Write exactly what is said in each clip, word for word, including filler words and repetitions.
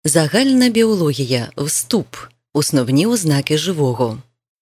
Загальна біологія. Вступ. Основні ознаки живого.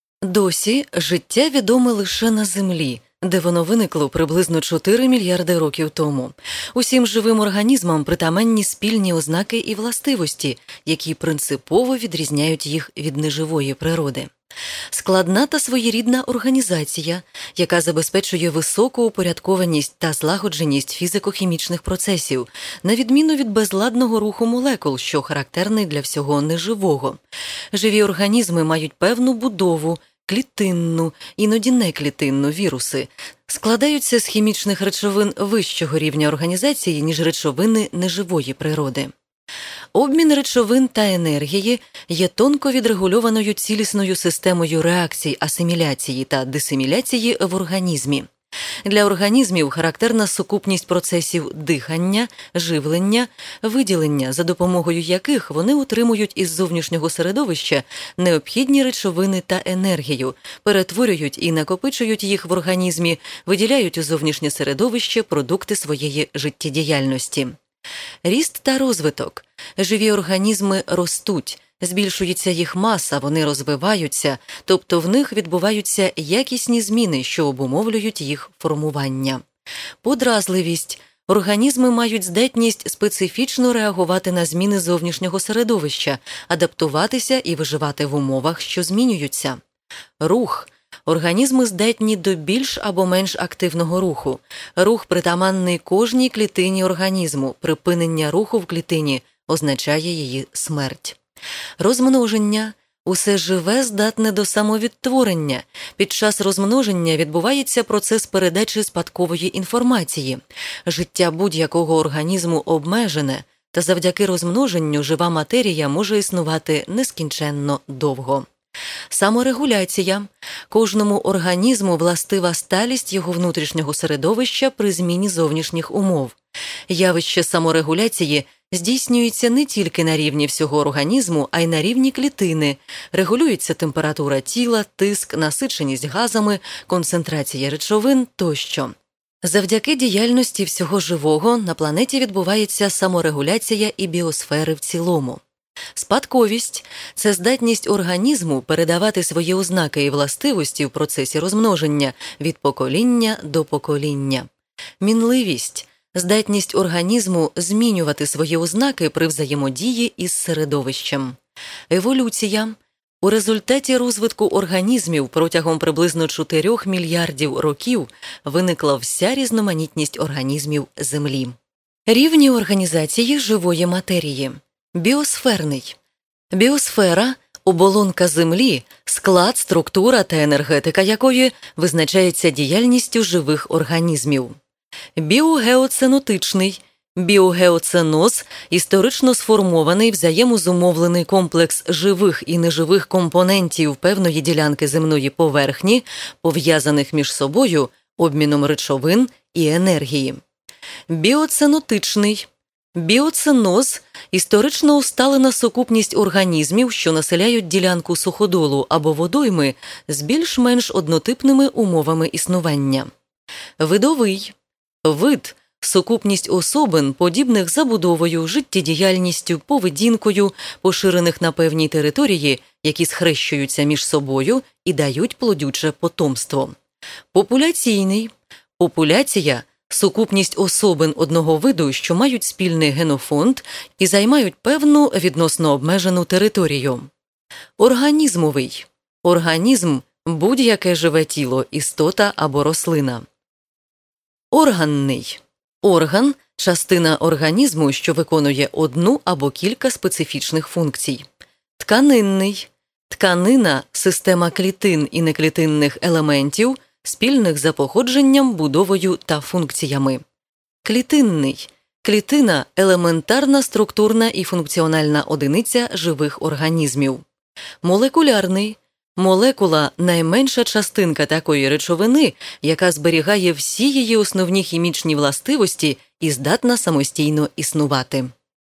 Досі життя відоме лише на Землі, де воно виникло приблизно чотири мільярди років тому. Усім живим організмам притаманні спільні ознаки і властивості, які принципово відрізняють їх від неживої природи. Складна та своєрідна організація, яка забезпечує високу упорядкованість та злагодженість фізико-хімічних процесів, на відміну від безладного руху молекул, що характерний для всього неживого. Живі організми мають певну будову, клітинну, іноді неклітинну віруси, складаються з хімічних речовин вищого рівня організації, ніж речовини неживої природи. Обмін речовин та енергії є тонко відрегульованою цілісною системою реакцій асиміляції та дисиміляції в організмі. Для організмів характерна сукупність процесів дихання, живлення, виділення, за допомогою яких вони утримують із зовнішнього середовища необхідні речовини та енергію, перетворюють і накопичують їх в організмі, виділяють у зовнішнє середовище продукти своєї життєдіяльності. Ріст та розвиток. Живі організми ростуть, збільшується їх маса, вони розвиваються, тобто в них відбуваються якісні зміни, що обумовлюють їх формування. Подразливість. Організми мають здатність специфічно реагувати на зміни зовнішнього середовища, адаптуватися і виживати в умовах, що змінюються. Рух. Організми здатні до більш або менш активного руху. Рух притаманний кожній клітині організму. Припинення руху в клітині означає її смерть. Розмноження. Усе живе здатне до самовідтворення. Під час розмноження відбувається процес передачі спадкової інформації. Життя будь-якого організму обмежене, та завдяки розмноженню жива матерія може існувати нескінченно довго. Саморегуляція. Кожному організму властива сталість його внутрішнього середовища при зміні зовнішніх умов. Явище саморегуляції здійснюється не тільки на рівні всього організму, а й на рівні клітини. Регулюється температура тіла, тиск, насиченість газами, концентрація речовин тощо. Завдяки діяльності всього живого на планеті відбувається саморегуляція і біосфери в цілому. Спадковість – це здатність організму передавати свої ознаки і властивості в процесі розмноження від покоління до покоління. Мінливість – здатність організму змінювати свої ознаки при взаємодії із середовищем. Еволюція – у результаті розвитку організмів протягом приблизно чотирьох мільярдів років виникла вся різноманітність організмів Землі. Рівні організації живої матерії. Біосферний. Біосфера – оболонка Землі, склад, структура та енергетика якої визначається діяльністю живих організмів. Біогеоценотичний. Біогеоценоз – історично сформований взаємозумовлений комплекс живих і неживих компонентів певної ділянки земної поверхні, пов'язаних між собою обміном речовин і енергії. Біоценотичний. Біоценоз – історично усталена сукупність організмів, що населяють ділянку суходолу або водойми з більш-менш однотипними умовами існування. Видовий. Вид – сукупність особин, подібних забудовою, життєдіяльністю, поведінкою, поширених на певній території, які схрещуються між собою і дають плодюче потомство. Популяційний. Популяція – сукупність особин одного виду, що мають спільний генофонд і займають певну відносно обмежену територію. Організмовий. Організм – будь-яке живе тіло, істота або рослина. Органний. Орган – частина організму, що виконує одну або кілька специфічних функцій. Тканинний. Тканина – система клітин і неклітинних елементів, спільних за походженням, будовою та функціями. Клітинний. Клітина – елементарна структурна і функціональна одиниця живих організмів. Молекулярний. Молекула – найменша частинка такої речовини, яка зберігає всі її основні хімічні властивості і здатна самостійно існувати.